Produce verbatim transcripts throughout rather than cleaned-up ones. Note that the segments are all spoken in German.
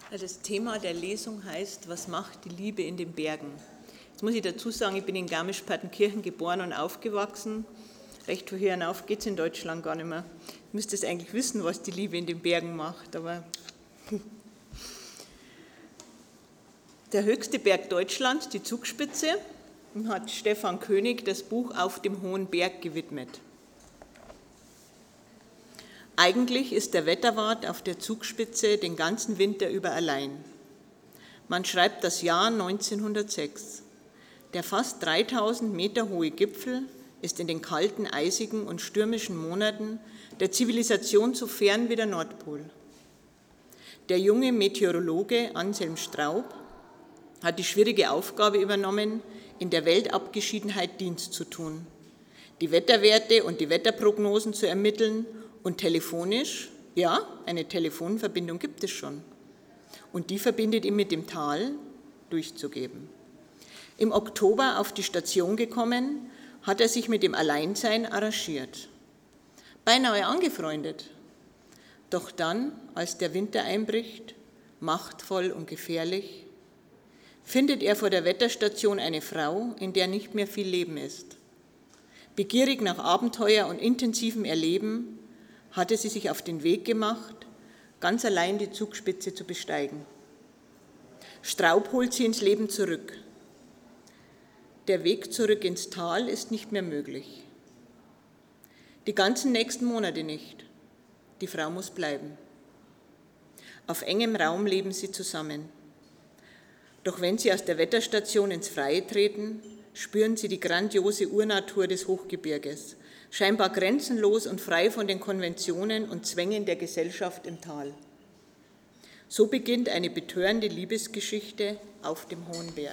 Das Thema der Lesung heißt, was macht die Liebe in den Bergen? Jetzt muss ich dazu sagen, ich bin in Garmisch-Partenkirchen geboren und aufgewachsen. Recht von hier hinauf geht es in Deutschland gar nicht mehr. Ich müsste es eigentlich wissen, was die Liebe in den Bergen macht, aber der höchste Berg Deutschlands, die Zugspitze, hat Stefan König das Buch Auf dem hohen Berg gewidmet. Eigentlich ist der Wetterwart auf der Zugspitze den ganzen Winter über allein. Man schreibt das Jahr neunzehnhundertsechs. Der fast dreitausend Meter hohe Gipfel ist in den kalten, eisigen und stürmischen Monaten der Zivilisation so fern wie der Nordpol. Der junge Meteorologe Anselm Straub hat die schwierige Aufgabe übernommen, in der Weltabgeschiedenheit Dienst zu tun, die Wetterwerte und die Wetterprognosen zu ermitteln und telefonisch, ja, eine Telefonverbindung gibt es schon, und die verbindet ihn mit dem Tal, durchzugeben. Im Oktober auf die Station gekommen, hat er sich mit dem Alleinsein arrangiert, beinahe angefreundet. Doch dann, als der Winter einbricht, machtvoll und gefährlich, findet er vor der Wetterstation eine Frau, in der nicht mehr viel Leben ist. Begierig nach Abenteuer und intensivem Erleben hatte sie sich auf den Weg gemacht, ganz allein die Zugspitze zu besteigen. Straub holt sie ins Leben zurück. Der Weg zurück ins Tal ist nicht mehr möglich. Die ganzen nächsten Monate nicht. Die Frau muss bleiben. Auf engem Raum leben sie zusammen. Doch wenn sie aus der Wetterstation ins Freie treten, spüren sie die grandiose Urnatur des Hochgebirges, scheinbar grenzenlos und frei von den Konventionen und Zwängen der Gesellschaft im Tal. So beginnt eine betörende Liebesgeschichte auf dem hohen Berg.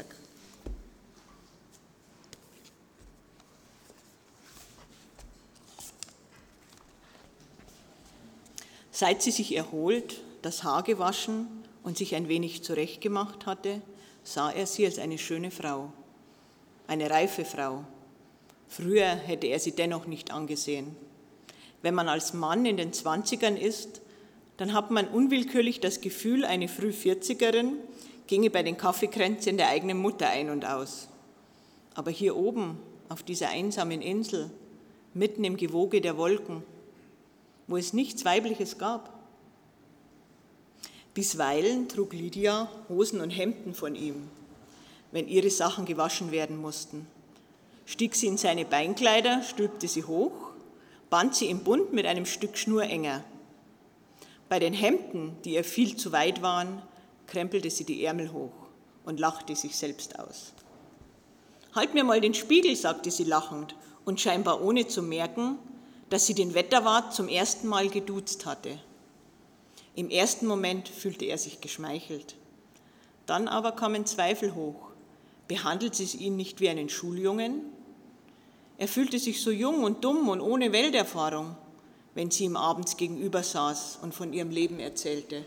Seit sie sich erholt, das Haar gewaschen und sich ein wenig zurechtgemacht hatte, sah er sie als eine schöne Frau, eine reife Frau. Früher hätte er sie dennoch nicht angesehen. Wenn man als Mann in den Zwanzigern ist, dann hat man unwillkürlich das Gefühl, eine Frühvierzigerin ginge bei den Kaffekränzchen der eigenen Mutter ein und aus. Aber hier oben, auf dieser einsamen Insel, mitten im Gewoge der Wolken, wo es nichts Weibliches gab. Bisweilen trug Lydia Hosen und Hemden von ihm, wenn ihre Sachen gewaschen werden mussten. Stieg sie in seine Beinkleider, stülpte sie hoch, band sie im Bund mit einem Stück Schnur enger. Bei den Hemden, die ihr viel zu weit waren, krempelte sie die Ärmel hoch und lachte sich selbst aus. »Halt mir mal den Spiegel«, sagte sie lachend und scheinbar ohne zu merken, dass sie den Wetterwart zum ersten Mal geduzt hatte. Im ersten Moment fühlte er sich geschmeichelt. Dann aber kamen Zweifel hoch. Behandelt sie ihn nicht wie einen Schuljungen? Er fühlte sich so jung und dumm und ohne Welterfahrung, wenn sie ihm abends gegenüber saß und von ihrem Leben erzählte.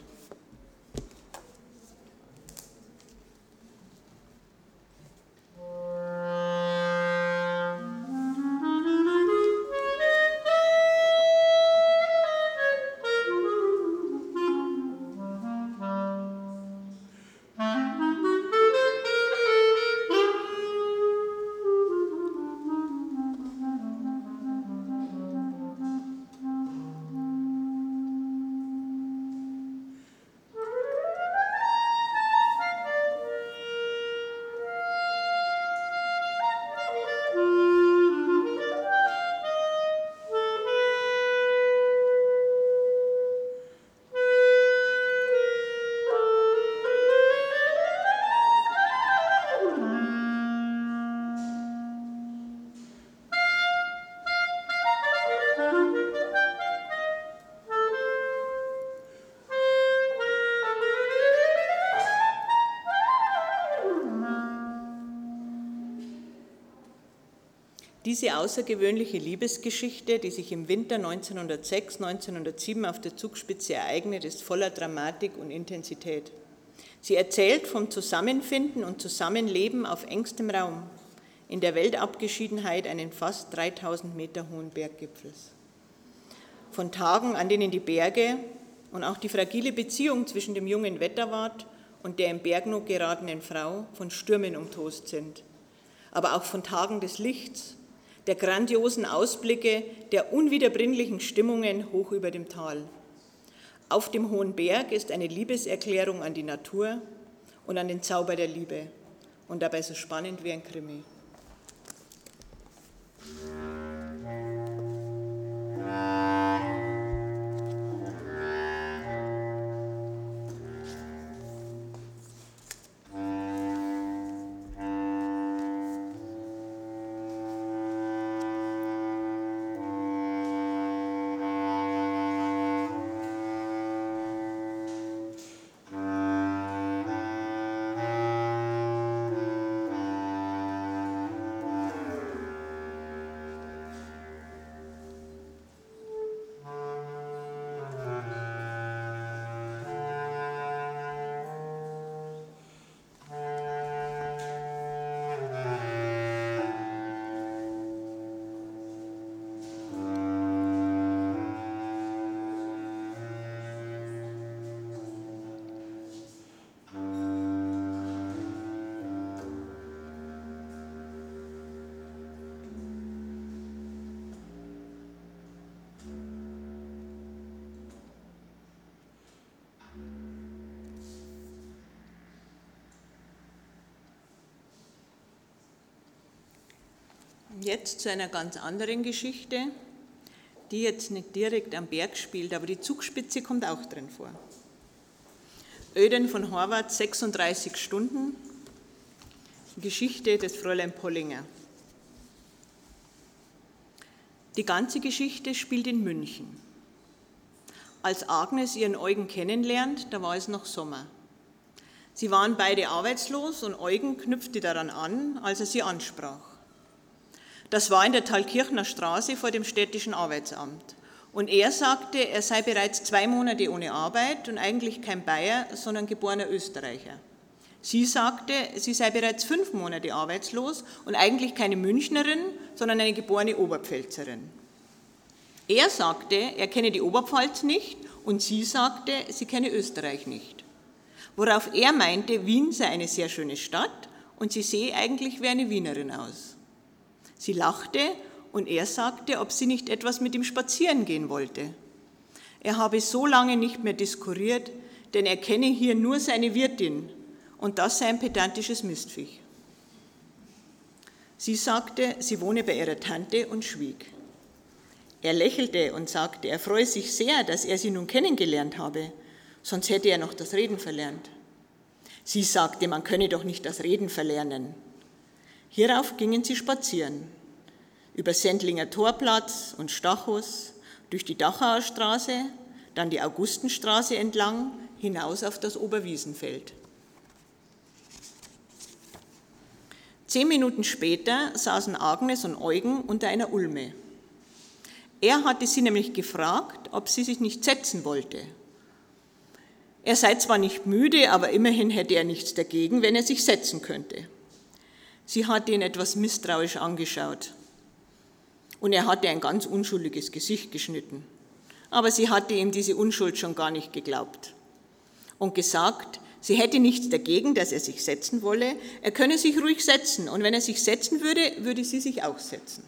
Diese außergewöhnliche Liebesgeschichte, die sich im Winter neunzehnhundertsechs, neunzehnhundertsieben auf der Zugspitze ereignet, ist voller Dramatik und Intensität. Sie erzählt vom Zusammenfinden und Zusammenleben auf engstem Raum, in der Weltabgeschiedenheit eines fast dreitausend Meter hohen Berggipfels. Von Tagen, an denen die Berge, und auch die fragile Beziehung zwischen dem jungen Wetterwart und der in Bergnot geratenen Frau von Stürmen umtost sind, aber auch von Tagen des Lichts, der grandiosen Ausblicke, der unwiederbringlichen Stimmungen hoch über dem Tal. Auf dem hohen Berg ist eine Liebeserklärung an die Natur und an den Zauber der Liebe und dabei so spannend wie ein Krimi. Jetzt zu einer ganz anderen Geschichte, die jetzt nicht direkt am Berg spielt, aber die Zugspitze kommt auch drin vor. Öden von Horvath, sechsunddreißig Stunden, Geschichte des Fräulein Pollinger. Die ganze Geschichte spielt in München. Als Agnes ihren Eugen kennenlernt, da war es noch Sommer. Sie waren beide arbeitslos und Eugen knüpfte daran an, als er sie ansprach. Das war in der Thalkirchner Straße vor dem städtischen Arbeitsamt. Und er sagte, er sei bereits zwei Monate ohne Arbeit und eigentlich kein Bayer, sondern geborener Österreicher. Sie sagte, sie sei bereits fünf Monate arbeitslos und eigentlich keine Münchnerin, sondern eine geborene Oberpfälzerin. Er sagte, er kenne die Oberpfalz nicht und sie sagte, sie kenne Österreich nicht. Worauf er meinte, Wien sei eine sehr schöne Stadt und sie sehe eigentlich wie eine Wienerin aus. Sie lachte und er sagte, ob sie nicht etwas mit ihm spazieren gehen wollte. Er habe so lange nicht mehr diskuriert, denn er kenne hier nur seine Wirtin und das sei ein pedantisches Mistviech. Sie sagte, sie wohne bei ihrer Tante und schwieg. Er lächelte und sagte, er freue sich sehr, dass er sie nun kennengelernt habe, sonst hätte er noch das Reden verlernt. Sie sagte, man könne doch nicht das Reden verlernen. Hierauf gingen sie spazieren, über Sendlinger Torplatz und Stachus, durch die Dachauer Straße, dann die Augustenstraße entlang, hinaus auf das Oberwiesenfeld. Zehn Minuten später saßen Agnes und Eugen unter einer Ulme. Er hatte sie nämlich gefragt, ob sie sich nicht setzen wollte. Er sei zwar nicht müde, aber immerhin hätte er nichts dagegen, wenn er sich setzen könnte. Sie hatte ihn etwas misstrauisch angeschaut und er hatte ein ganz unschuldiges Gesicht geschnitten. Aber sie hatte ihm diese Unschuld schon gar nicht geglaubt und gesagt, sie hätte nichts dagegen, dass er sich setzen wolle, er könne sich ruhig setzen und wenn er sich setzen würde, würde sie sich auch setzen.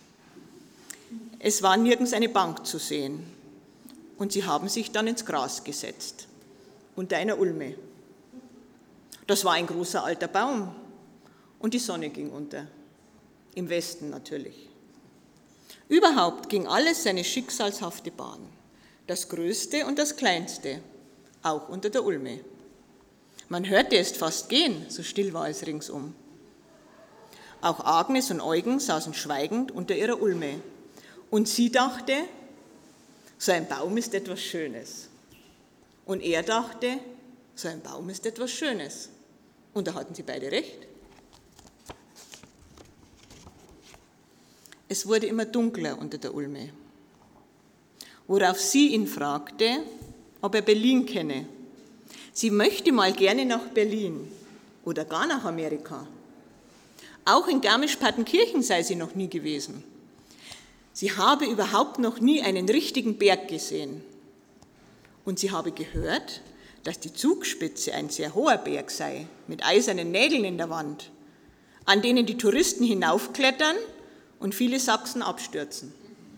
Es war nirgends eine Bank zu sehen und sie haben sich dann ins Gras gesetzt, unter einer Ulme. Das war ein großer alter Baum. Und die Sonne ging unter, im Westen natürlich. Überhaupt ging alles seine schicksalshafte Bahn, das Größte und das Kleinste, auch unter der Ulme. Man hörte es fast gehen, so still war es ringsum. Auch Agnes und Eugen saßen schweigend unter ihrer Ulme. Und sie dachte, so ein Baum ist etwas Schönes. Und er dachte, so ein Baum ist etwas Schönes. Und da hatten sie beide recht. Es wurde immer dunkler unter der Ulme, worauf sie ihn fragte, ob er Berlin kenne. Sie möchte mal gerne nach Berlin oder gar nach Amerika. Auch in Garmisch-Partenkirchen sei sie noch nie gewesen. Sie habe überhaupt noch nie einen richtigen Berg gesehen. und sie habe gehört, dass die Zugspitze ein sehr hoher Berg sei, mit eisernen Nägeln in der Wand, an denen die Touristen hinaufklettern und viele Sachsen abstürzen.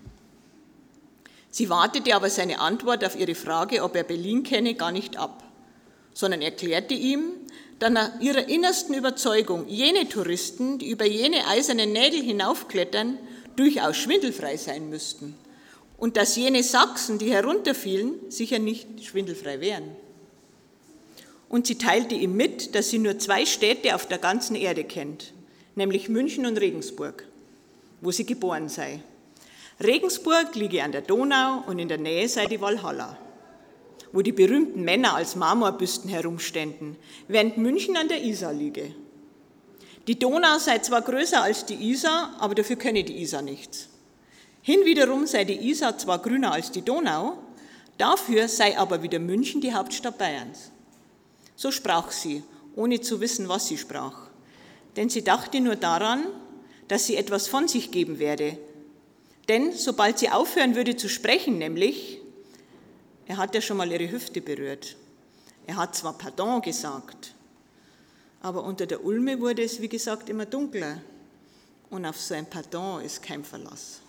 Sie wartete aber seine Antwort auf ihre Frage, ob er Berlin kenne, gar nicht ab, sondern erklärte ihm, dass nach ihrer innersten Überzeugung jene Touristen, die über jene eisernen Nägel hinaufklettern, durchaus schwindelfrei sein müssten und dass jene Sachsen, die herunterfielen, sicher nicht schwindelfrei wären. Und sie teilte ihm mit, dass sie nur zwei Städte auf der ganzen Erde kennt, nämlich München und Regensburg, wo sie geboren sei. Regensburg liege an der Donau und in der Nähe sei die Walhalla, wo die berühmten Männer als Marmorbüsten herumständen, während München an der Isar liege. Die Donau sei zwar größer als die Isar, aber dafür könne die Isar nichts. Hinwiederum sei die Isar zwar grüner als die Donau, dafür sei aber wieder München die Hauptstadt Bayerns. So sprach sie, ohne zu wissen, was sie sprach, denn sie dachte nur daran, dass sie etwas von sich geben werde. Denn sobald sie aufhören würde zu sprechen, nämlich, er hat ja schon mal ihre Hüfte berührt. Er hat zwar Pardon gesagt, aber unter der Ulme wurde es, wie gesagt, immer dunkler. Und auf so ein Pardon ist kein Verlass.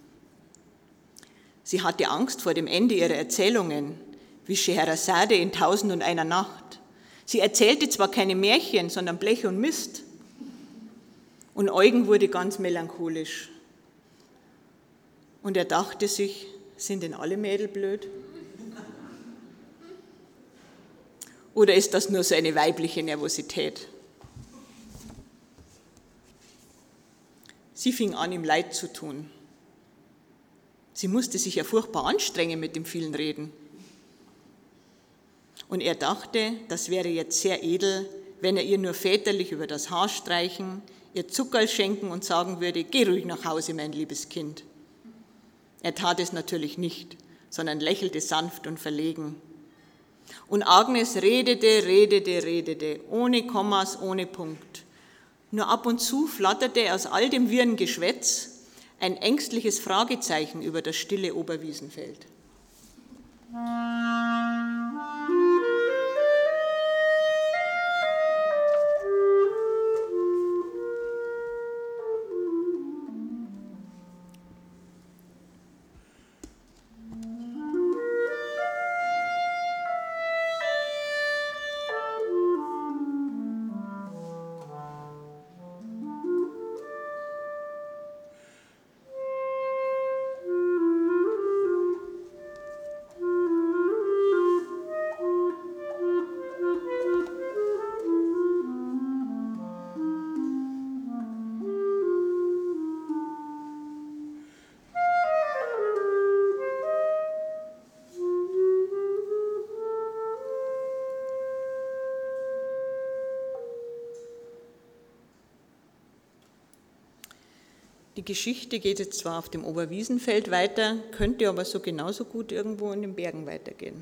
Sie hatte Angst vor dem Ende ihrer Erzählungen, wie Scheherazade in Tausend und einer Nacht. Sie erzählte zwar keine Märchen, sondern Blech und Mist. Und Eugen wurde ganz melancholisch. Und er dachte sich, sind denn alle Mädel blöd? Oder ist das nur so eine weibliche Nervosität? Sie fing an, ihm leid zu tun. Sie musste sich ja furchtbar anstrengen mit dem vielen Reden. Und er dachte, das wäre jetzt sehr edel, wenn er ihr nur väterlich über das Haar streichen, ihr Zuckerl schenken und sagen würde, geh ruhig nach Hause, mein liebes Kind. Er tat es natürlich nicht, sondern lächelte sanft und verlegen. Und Agnes redete, redete, redete, ohne Kommas, ohne Punkt. Nur ab und zu flatterte aus all dem wirren Geschwätz ein ängstliches Fragezeichen über das stille Oberwiesenfeld. Die Geschichte geht jetzt zwar auf dem Oberwiesenfeld weiter, könnte aber so genauso gut irgendwo in den Bergen weitergehen.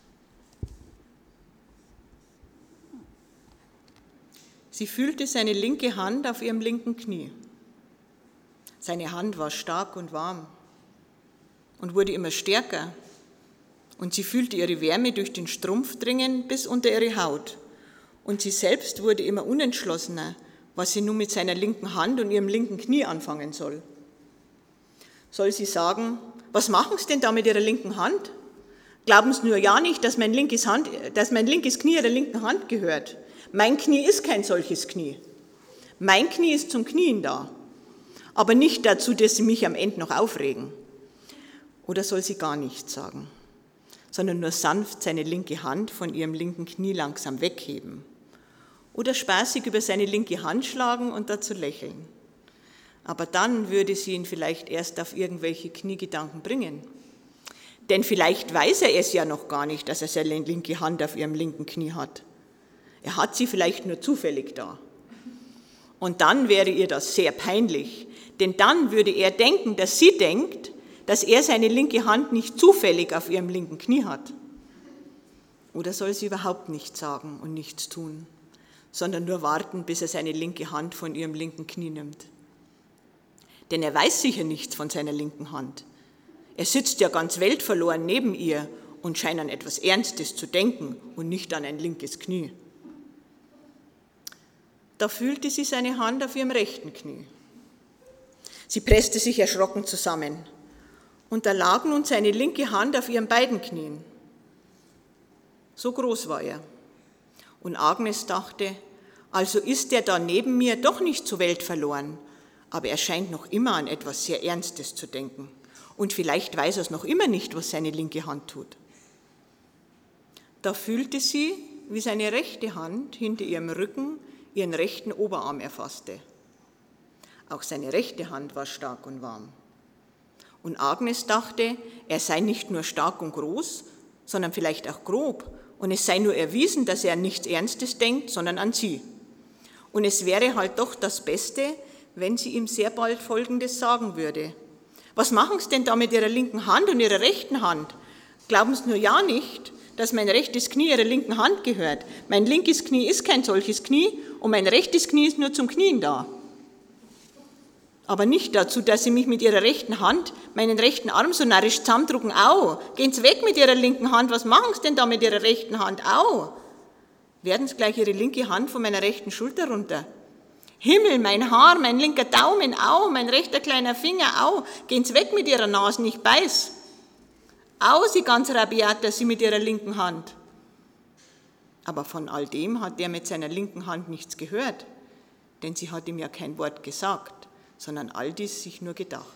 Sie fühlte seine linke Hand auf ihrem linken Knie. Seine Hand war stark und warm und wurde immer stärker. Und sie fühlte ihre Wärme durch den Strumpf dringen bis unter ihre Haut. Und sie selbst wurde immer unentschlossener, was sie nun mit seiner linken Hand und ihrem linken Knie anfangen soll. Soll sie sagen, was machen Sie denn da mit Ihrer linken Hand? Glauben Sie nur ja nicht, dass mein linkes, Hand, dass mein linkes Knie Ihrer linken Hand gehört. Mein Knie ist kein solches Knie. Mein Knie ist zum Knien da, aber nicht dazu, dass Sie mich am Ende noch aufregen. Oder soll sie gar nichts sagen, sondern nur sanft seine linke Hand von ihrem linken Knie langsam wegheben? Oder spaßig über seine linke Hand schlagen und dazu lächeln. Aber dann würde sie ihn vielleicht erst auf irgendwelche Kniegedanken bringen. Denn vielleicht weiß er es ja noch gar nicht, dass er seine linke Hand auf ihrem linken Knie hat. Er hat sie vielleicht nur zufällig da. Und dann wäre ihr das sehr peinlich, denn dann würde er denken, dass sie denkt, dass er seine linke Hand nicht zufällig auf ihrem linken Knie hat. Oder soll sie überhaupt nichts sagen und nichts tun, sondern nur warten, bis er seine linke Hand von ihrem linken Knie nimmt. Denn er weiß sicher nichts von seiner linken Hand. Er sitzt ja ganz weltverloren neben ihr und scheint an etwas Ernstes zu denken und nicht an ein linkes Knie. Da fühlte sie seine Hand auf ihrem rechten Knie. Sie presste sich erschrocken zusammen und da lag nun seine linke Hand auf ihren beiden Knien. So groß war er. Und Agnes dachte, also ist er da neben mir doch nicht zur Welt verloren, aber er scheint noch immer an etwas sehr Ernstes zu denken. Und vielleicht weiß er es noch immer nicht, was seine linke Hand tut. Da fühlte sie, wie seine rechte Hand hinter ihrem Rücken ihren rechten Oberarm erfasste. Auch seine rechte Hand war stark und warm. Und Agnes dachte, er sei nicht nur stark und groß, sondern vielleicht auch grob. Und es sei nur erwiesen, dass er an nichts Ernstes denkt, sondern an sie. Und es wäre halt doch das Beste, wenn sie ihm sehr bald Folgendes sagen würde. Was machen Sie denn da mit Ihrer linken Hand und Ihrer rechten Hand? Glauben Sie nur ja nicht, dass mein rechtes Knie Ihrer linken Hand gehört. Mein linkes Knie ist kein solches Knie und mein rechtes Knie ist nur zum Knien da. Aber nicht dazu, dass Sie mich mit Ihrer rechten Hand, meinen rechten Arm so narrisch zusammendrücken. Au, gehen Sie weg mit Ihrer linken Hand. Was machen Sie denn da mit Ihrer rechten Hand? Au. Werden Sie gleich Ihre linke Hand von meiner rechten Schulter runter. Himmel, mein Haar, mein linker Daumen, au, mein rechter kleiner Finger, au. Gehen Sie weg mit Ihrer Nase, ich beiß. Au, Sie ganz rabiater, Sie mit Ihrer linken Hand. Aber von all dem hat er mit seiner linken Hand nichts gehört, denn sie hat ihm ja kein Wort gesagt, sondern all dies sich nur gedacht.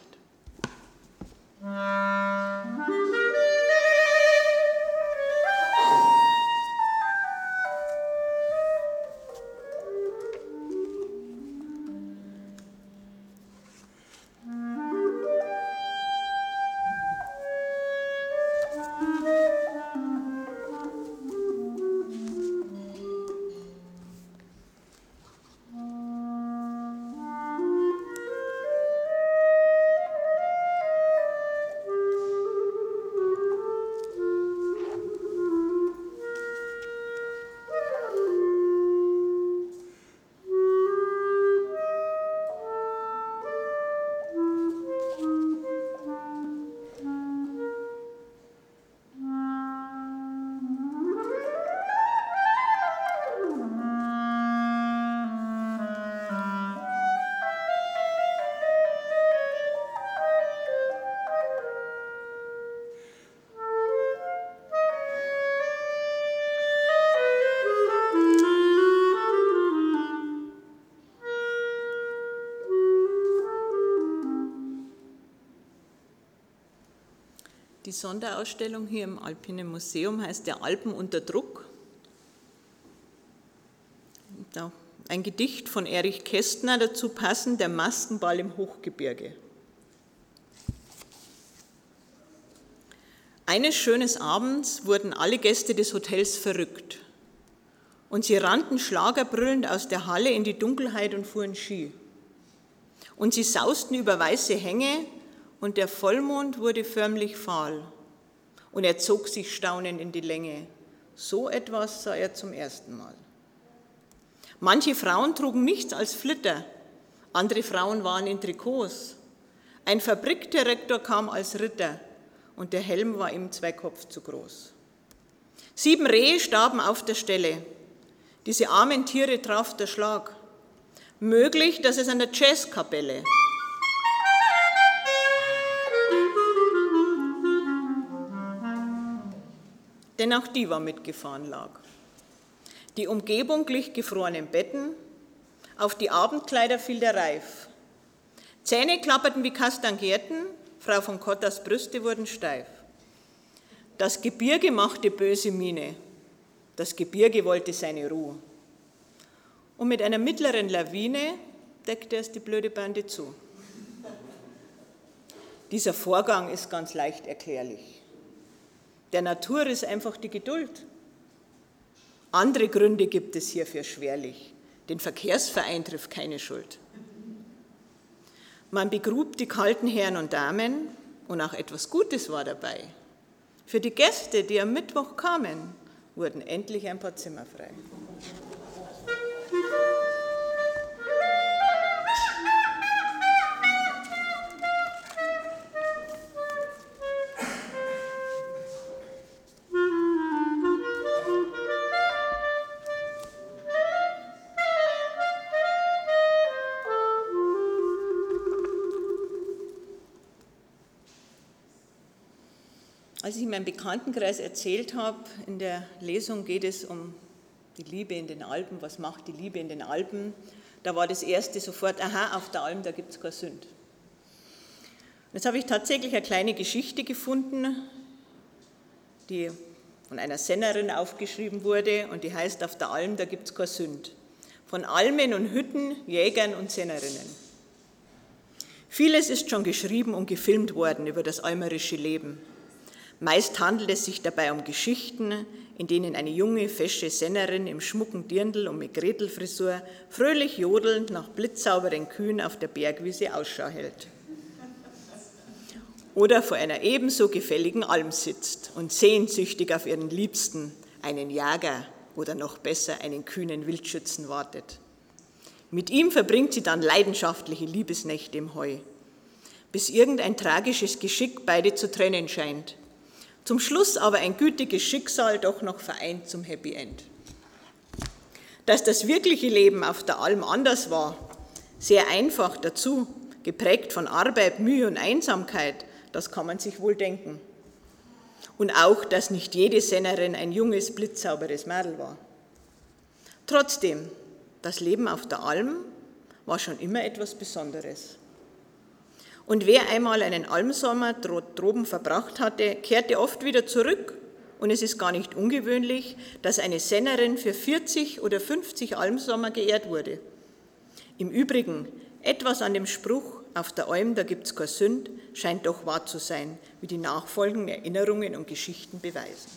Die Sonderausstellung hier im Alpinen Museum heißt der Alpen unter Druck. Ein Gedicht von Erich Kästner, dazu passend der Maskenball im Hochgebirge. Eines schönen Abends wurden alle Gäste des Hotels verrückt und sie rannten schlagerbrüllend aus der Halle in die Dunkelheit und fuhren Ski. Und sie sausten über weiße Hänge und der Vollmond wurde förmlich fahl und er zog sich staunend in die Länge. So etwas sah er zum ersten Mal. Manche Frauen trugen nichts als Flitter, andere Frauen waren in Trikots. Ein Fabrikdirektor kam als Ritter und der Helm war ihm zwei Kopf zu groß. Sieben Rehe starben auf der Stelle. Diese armen Tiere traf der Schlag. Möglich, dass es an der Jazzkapelle denn auch die war mitgefahren lag. Die Umgebung glich gefrorenen Betten, auf die Abendkleider fiel der Reif. Zähne klapperten wie Kastangierten, Frau von Kottas Brüste wurden steif. Das Gebirge machte böse Miene, das Gebirge wollte seine Ruhe. Und mit einer mittleren Lawine deckte es die blöde Bande zu. Dieser Vorgang ist ganz leicht erklärlich. Der Natur ist einfach die Geduld. Andere Gründe gibt es hierfür schwerlich. Den Verkehrsverein trifft keine Schuld. Man begrub die kalten Herren und Damen und auch etwas Gutes war dabei. Für die Gäste, die am Mittwoch kamen, wurden endlich ein paar Zimmer frei. Als ich in meinem Bekanntenkreis erzählt habe, in der Lesung geht es um die Liebe in den Alpen, was macht die Liebe in den Alpen, da war das erste sofort, aha, auf der Alm, da gibt es keine Sünde. Jetzt habe ich tatsächlich eine kleine Geschichte gefunden, die von einer Sennerin aufgeschrieben wurde und die heißt, auf der Alm, da gibt es keine Sünde. Von Almen und Hütten, Jägern und Sennerinnen. Vieles ist schon geschrieben und gefilmt worden über das almerische Leben. Meist handelt es sich dabei um Geschichten, in denen eine junge, fesche Sennerin im schmucken Dirndl und mit Gretelfrisur fröhlich jodelnd nach blitzsauberen Kühen auf der Bergwiese Ausschau hält. Oder vor einer ebenso gefälligen Alm sitzt und sehnsüchtig auf ihren Liebsten, einen Jäger oder noch besser einen kühnen Wildschützen wartet. Mit ihm verbringt sie dann leidenschaftliche Liebesnächte im Heu, bis irgendein tragisches Geschick beide zu trennen scheint. Zum Schluss aber ein gütiges Schicksal doch noch vereint zum Happy End. Dass das wirkliche Leben auf der Alm anders war, sehr einfach dazu, geprägt von Arbeit, Mühe und Einsamkeit, das kann man sich wohl denken. Und auch, dass nicht jede Sennerin ein junges, blitzsauberes Mädel war. Trotzdem, das Leben auf der Alm war schon immer etwas Besonderes. Und wer einmal einen Almsommer droben verbracht hatte, kehrte oft wieder zurück. Und es ist gar nicht ungewöhnlich, dass eine Sennerin für vierzig oder fünfzig Almsommer geehrt wurde. Im Übrigen, etwas an dem Spruch, auf der Alm, da gibt's keine Sünd, scheint doch wahr zu sein, wie die nachfolgenden Erinnerungen und Geschichten beweisen.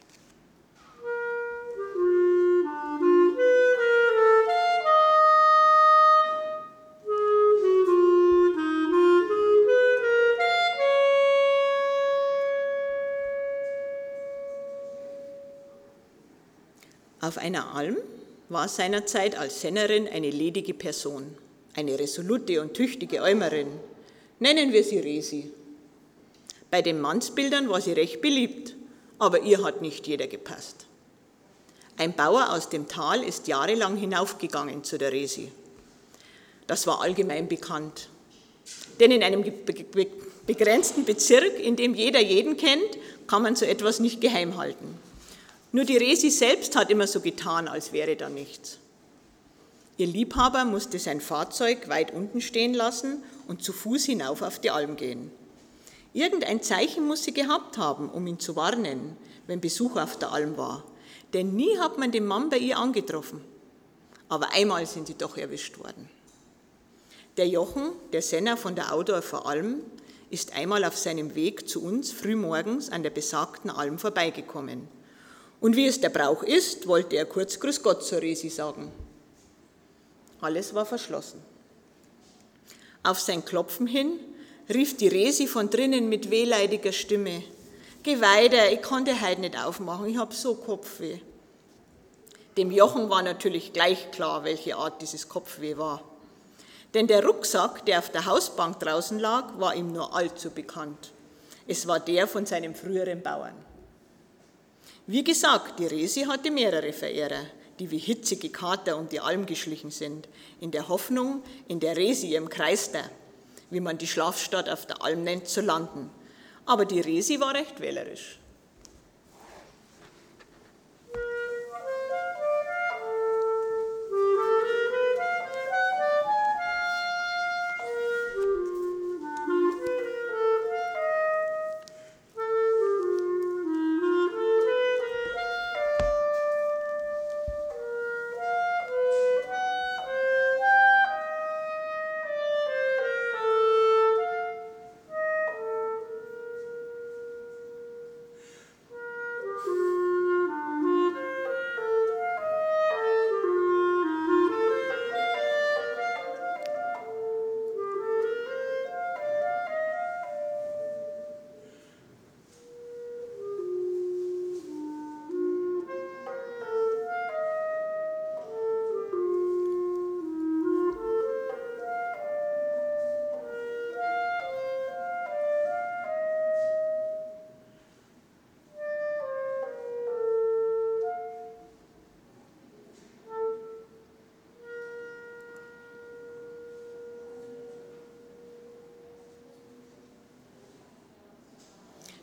Auf einer Alm war seinerzeit als Sennerin eine ledige Person, eine resolute und tüchtige Almerin, nennen wir sie Resi. Bei den Mannsbildern war sie recht beliebt, aber ihr hat nicht jeder gepasst. Ein Bauer aus dem Tal ist jahrelang hinaufgegangen zu der Resi. Das war allgemein bekannt, denn in einem begrenzten Bezirk, in dem jeder jeden kennt, kann man so etwas nicht geheim halten. Nur die Resi selbst hat immer so getan, als wäre da nichts. Ihr Liebhaber musste sein Fahrzeug weit unten stehen lassen und zu Fuß hinauf auf die Alm gehen. Irgendein Zeichen muss sie gehabt haben, um ihn zu warnen, wenn Besuch auf der Alm war. Denn nie hat man den Mann bei ihr angetroffen. Aber einmal sind sie doch erwischt worden. Der Jochen, der Senner von der Audorfer Alm, ist einmal auf seinem Weg zu uns frühmorgens an der besagten Alm vorbeigekommen. Und wie es der Brauch ist, wollte er kurz Grüß Gott zur Resi sagen. Alles war verschlossen. Auf sein Klopfen hin rief die Resi von drinnen mit wehleidiger Stimme: Geh weiter, ich kann dir heute nicht aufmachen, ich habe so Kopfweh. Dem Jochen war natürlich gleich klar, welche Art dieses Kopfweh war. Denn der Rucksack, der auf der Hausbank draußen lag, war ihm nur allzu bekannt. Es war der von seinem früheren Bauern. Wie gesagt, die Resi hatte mehrere Verehrer, die wie hitzige Kater um die Alm geschlichen sind, in der Hoffnung, in der Resi im Kreister, wie man die Schlafstadt auf der Alm nennt, zu landen. Aber die Resi war recht wählerisch.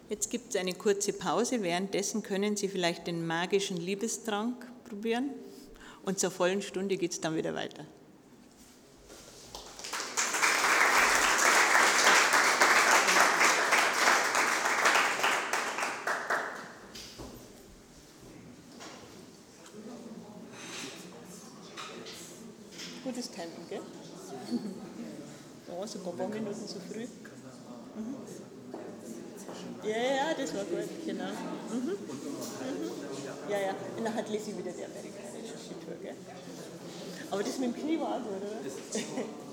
Jetzt gibt es eine kurze Pause. Währenddessen können Sie vielleicht den magischen Liebestrank probieren. Und zur vollen Stunde geht es dann wieder weiter. Gutes Timing, gell? Ja, sogar ein paar Minuten zu früh. Mhm. Ja, ja, das war gut, genau. Mhm. Mhm. Ja, ja, und dann hat Lizzie wieder die amerikanische Skitour, gell? Aber das mit dem Knie war gut, oder?